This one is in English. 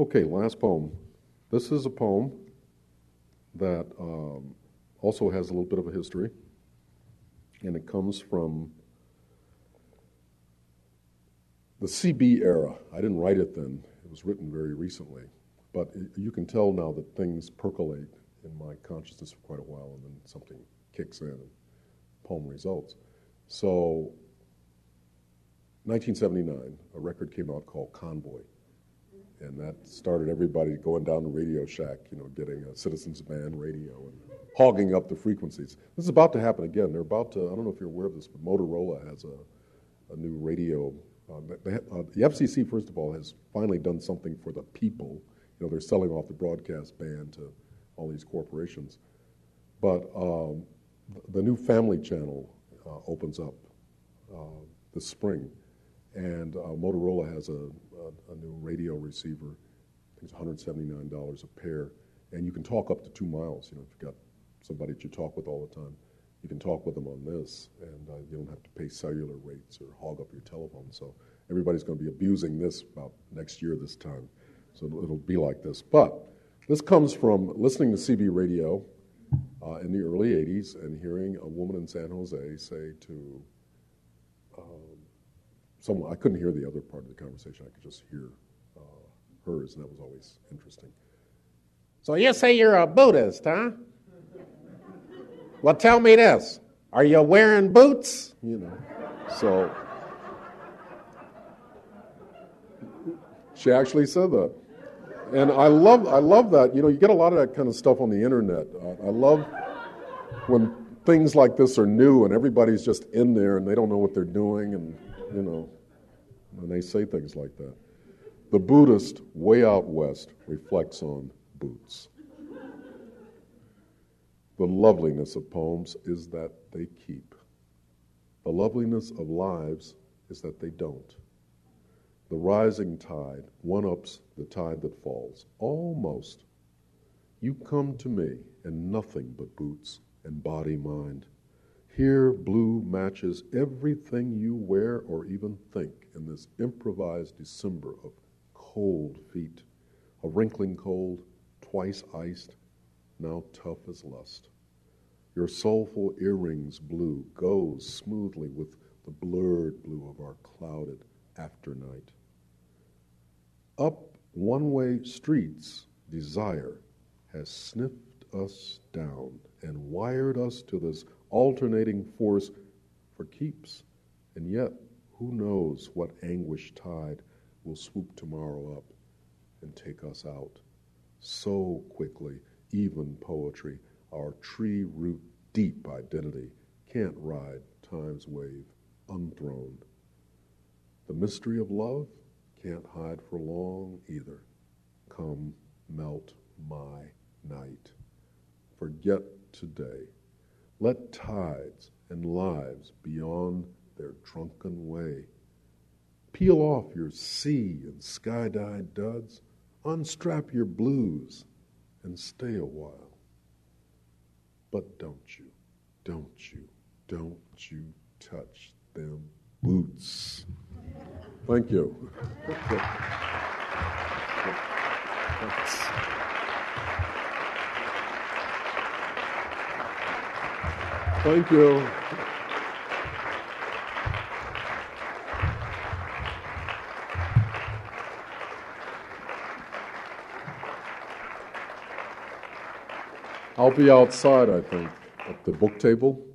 Okay, last poem. This is a poem that also has a little bit of a history, and it comes from the CB era. I didn't write it then. It was written very recently. But you can tell now that things percolate in my consciousness for quite a while, and then something kicks in and poem results. So, 1979, a record came out called Convoy. And that started everybody going down to Radio Shack, getting a Citizens Band radio and hogging up the frequencies. This is about to happen again. They're about to, I don't know if you're aware of this, but Motorola has a new radio. The FCC, first of all, has finally done something for the people. They're selling off the broadcast band to all these corporations. But the new Family Channel opens up this spring. And Motorola has a new radio receiver. I think it's $179 a pair. And you can talk up to 2 miles. If you've got somebody that you talk with all the time, you can talk with them on this. And you don't have to pay cellular rates or hog up your telephone. So everybody's going to be abusing this about next year this time. So it'll be like this. But this comes from listening to CB radio in the early 80s and hearing a woman in San Jose say to someone, I couldn't hear the other part of the conversation. I could just hear hers, and that was always interesting. So you say you're a Buddhist, huh? Well, tell me this. Are you wearing boots? So she actually said that. And I love that. You get a lot of that kind of stuff on the internet. I love when things like this are new and everybody's just in there and they don't know what they're doing and when they say things like that. The Buddhist way out west reflects on boots. The loveliness of poems is that they keep. The loveliness of lives is that they don't. The rising tide one-ups the tide that falls. Almost. You come to me and nothing but boots and body-mind. Here, blue matches everything you wear or even think in this improvised December of cold feet, a wrinkling cold, twice iced, now tough as lust. Your soulful earrings blue goes smoothly with the blurred blue of our clouded afternight. Up one-way streets, desire has sniffed us down and wired us to this alternating force for keeps. And yet, who knows what anguish tide will swoop tomorrow up and take us out. So quickly, even poetry, our tree root deep identity, can't ride time's wave unthroned. The mystery of love can't hide for long either. Come, melt my night. Forget today. Let tides and lives beyond their drunken way. Peel off your sea and sky-dyed duds. Unstrap your blues and stay a while. But don't you touch them boots. Thank you. Thank you. I'll be outside, I think, at the book table.